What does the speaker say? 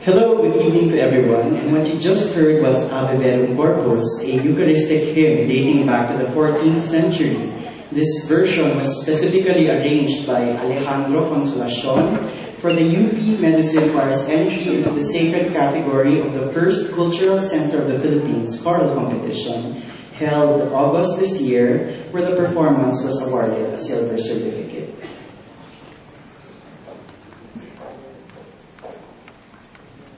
Hello, good evening to everyone. And what you just heard was Ave Verum Corpus, a Eucharistic hymn dating back to the 14th century. This version was specifically arranged by Alejandro Consolacion for the UP Medicine Choir's entry into the sacred category of the first Cultural Center of the Philippines choral competition, held August this year, where the performance was awarded a silver certificate.